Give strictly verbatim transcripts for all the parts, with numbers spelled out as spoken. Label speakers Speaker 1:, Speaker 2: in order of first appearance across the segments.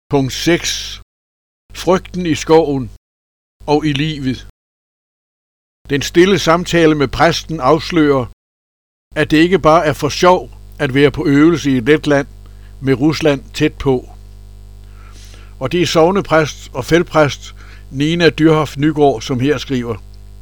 Speaker 1: Punkt seks. Frygten i skoven og i livet. Den stille samtale med præsten afslører, at det ikke bare er for sjov at være på øvelse i Letland med Rusland tæt på. Og det er sognepræst og feltpræst Nina Dyrhoff Nygaard, som her skriver.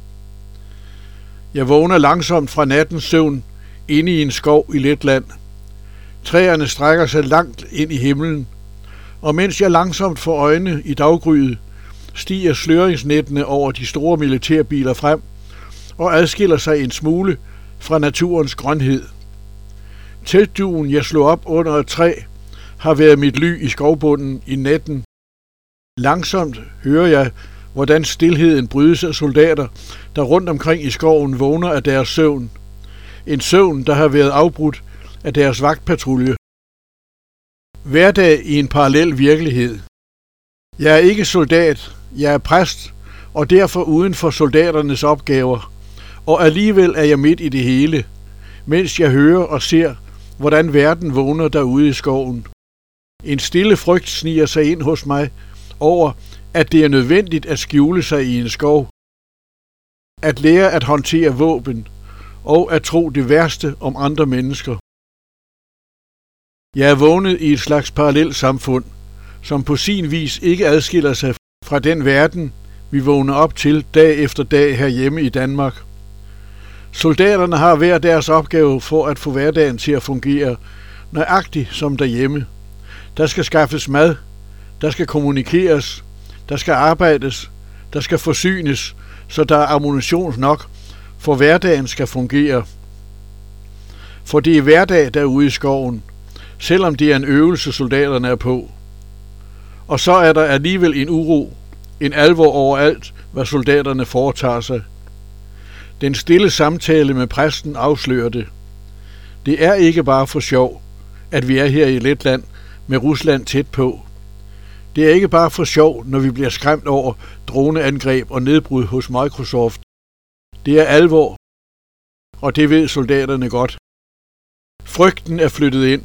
Speaker 1: Jeg vågner langsomt fra nattens søvn inde i en skov i Letland. Træerne strækker sig langt ind i himlen, og mens jeg langsomt får øjne i daggryet, stiger sløringsnettene over de store militærbiler frem og adskiller sig en smule fra naturens grønhed. Teltdugen, jeg slog op under et træ, har været mit ly i skovbunden i natten. Langsomt hører jeg, hvordan stilheden brydes af soldater, der rundt omkring i skoven vågner af deres søvn. En søvn, der har været afbrudt af deres vagtpatrulje. Hverdag i en parallel virkelighed. Jeg er ikke soldat, jeg er præst, og derfor uden for soldaternes opgaver, og alligevel er jeg midt i det hele, mens jeg hører og ser, hvordan verden vågner derude i skoven. En stille frygt sniger sig ind hos mig over, at det er nødvendigt at skjule sig i en skov, at lære at håndtere våben og at tro det værste om andre mennesker. Jeg er vågnet i et slags parallelt samfund, som på sin vis ikke adskiller sig fra den verden, vi vågner op til dag efter dag herhjemme i Danmark. Soldaterne har hver deres opgave for at få hverdagen til at fungere, nøjagtigt som derhjemme. Der skal skaffes mad, der skal kommunikeres, der skal arbejdes, der skal forsynes, så der er ammunition nok, for hverdagen skal fungere. For det er hverdag derude i skoven, selvom det er en øvelse, soldaterne er på. Og så er der alligevel en uro, en alvor over alt, hvad soldaterne foretager sig. Den stille samtale med præsten afslører det. Det er ikke bare for sjov, at vi er her i Letland med Rusland tæt på. Det er ikke bare for sjov, når vi bliver skræmt over droneangreb og nedbrud hos Microsoft. Det er alvor, og det ved soldaterne godt. Frygten er flyttet ind.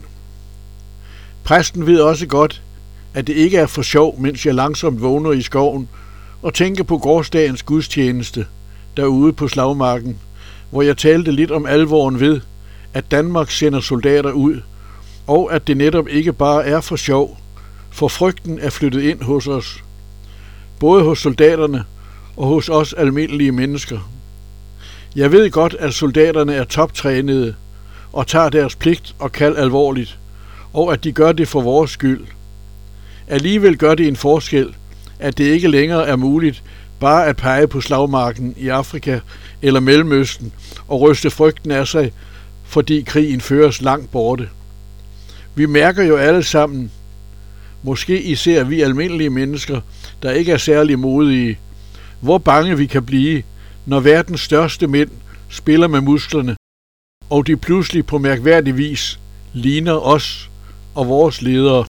Speaker 1: Præsten ved også godt, at det ikke er for sjov, mens jeg langsomt vågner i skoven og tænker på gårsdagens gudstjeneste derude på slagmarken, hvor jeg talte lidt om alvoren ved, at Danmark sender soldater ud, og at det netop ikke bare er for sjov, for frygten er flyttet ind hos os, både hos soldaterne og hos os almindelige mennesker. Jeg ved godt, at soldaterne er toptrænede og tager deres pligt og kald alvorligt, og at de gør det for vores skyld. Alligevel gør det en forskel, at det ikke længere er muligt bare at pege på slagmarken i Afrika eller Mellemøsten og ryste frygten af sig, fordi krigen føres langt borte. Vi mærker jo alle sammen, måske især vi almindelige mennesker, der ikke er særlig modige, hvor bange vi kan blive, når verdens største mænd spiller med musklerne, og de pludselig på mærkværdig vis ligner os og vores ledere.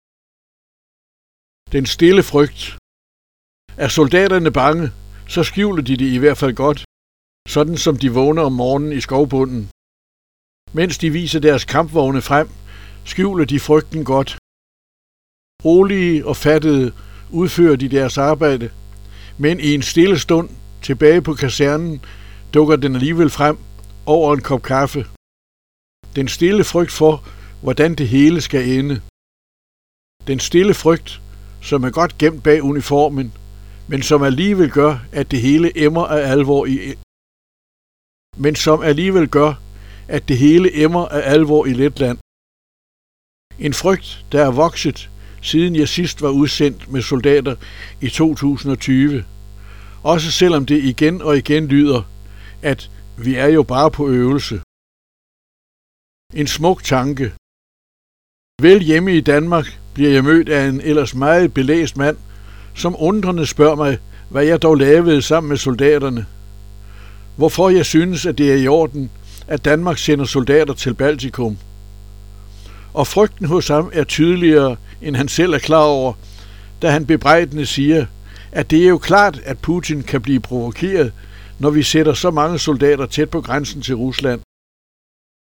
Speaker 1: Den stille frygt. Er soldaterne bange, så skjuler de det i hvert fald godt, sådan som de vågner om morgenen i skovbunden. Mens de viser deres kampvogne frem, skjuler de frygten godt. Rolige og fattede udfører de deres arbejde, men i en stille stund tilbage på kasernen dukker den alligevel frem over en kop kaffe. Den stille frygt for, hvordan det hele skal ende. Den stille frygt, som er godt gemt bag uniformen, men som alligevel gør, at det hele emmer af alvor i men som alligevel gør, at det hele emmer af alvor i Letland. En frygt, der er vokset, siden jeg sidst var udsendt med soldater i to tusind og tyve. Også selvom det igen og igen lyder, at vi er jo bare på øvelse. En smuk tanke. Vel hjemme i Danmark bliver jeg mødt af en ellers meget belæst mand, som undrende spørger mig, hvad jeg dog lavede sammen med soldaterne. Hvorfor jeg synes, at det er i orden, at Danmark sender soldater til Baltikum. Og frygten hos ham er tydeligere, end han selv er klar over, da han bebrejdende siger, at det er jo klart, at Putin kan blive provokeret, når vi sætter så mange soldater tæt på grænsen til Rusland.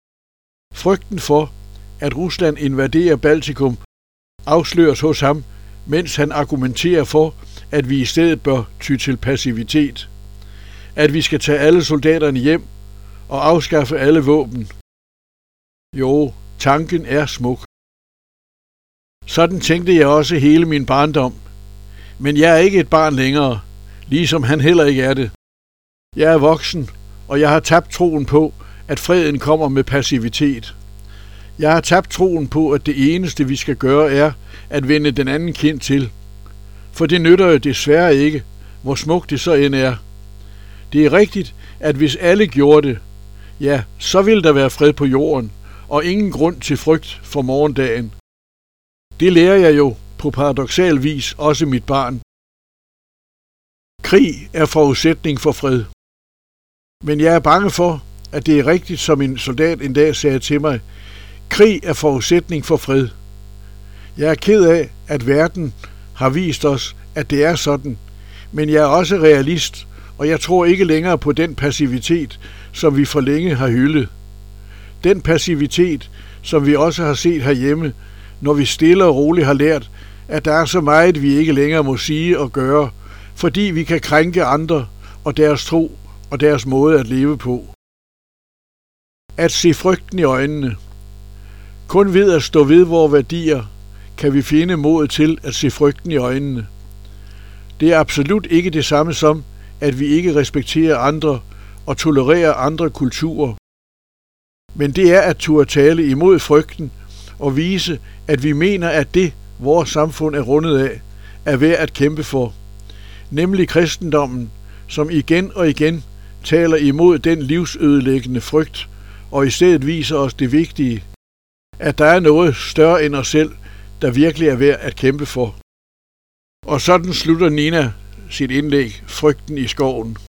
Speaker 1: Frygten for, at Rusland invaderer Baltikum, afsløres hos ham mens han argumenterer for, at vi i stedet bør ty til passivitet. At vi skal tage alle soldaterne hjem og afskaffe alle våben. Jo, tanken er smuk. Sådan tænkte jeg også hele min barndom. Men jeg er ikke et barn længere, ligesom han heller ikke er det. Jeg er voksen, og jeg har tabt troen på, at freden kommer med passivitet. Jeg har tabt troen på, at det eneste, vi skal gøre, er at vende den anden kind til. For det nytter jo desværre ikke, hvor smukt det så end er. Det er rigtigt, at hvis alle gjorde det, ja, så ville der være fred på jorden, og ingen grund til frygt for morgendagen. Det lærer jeg jo på paradoksal vis også mit barn. Krig er forudsætning for fred. Men jeg er bange for, at det er rigtigt, som en soldat en dag sagde til mig. Krig er forudsætning for fred. Jeg er ked af, at verden har vist os, at det er sådan, men jeg er også realist, og jeg tror ikke længere på den passivitet, som vi for længe har hyldet. Den passivitet, som vi også har set herhjemme, når vi stille og roligt har lært, at der er så meget, vi ikke længere må sige og gøre, fordi vi kan krænke andre og deres tro og deres måde at leve på. At se frygten i øjnene. Kun ved at stå ved vores værdier, kan vi finde mod til at se frygten i øjnene. Det er absolut ikke det samme som, at vi ikke respekterer andre og tolererer andre kulturer. Men det er at turde tale imod frygten og vise, at vi mener, at det, vores samfund er rundet af, er værd at kæmpe for. Nemlig kristendommen, som igen og igen taler imod den livsødelæggende frygt, og i stedet viser os det vigtige, at der er noget større end os selv, der virkelig er værd at kæmpe for. Og sådan slutter Nina sit indlæg, Frygten i skoven.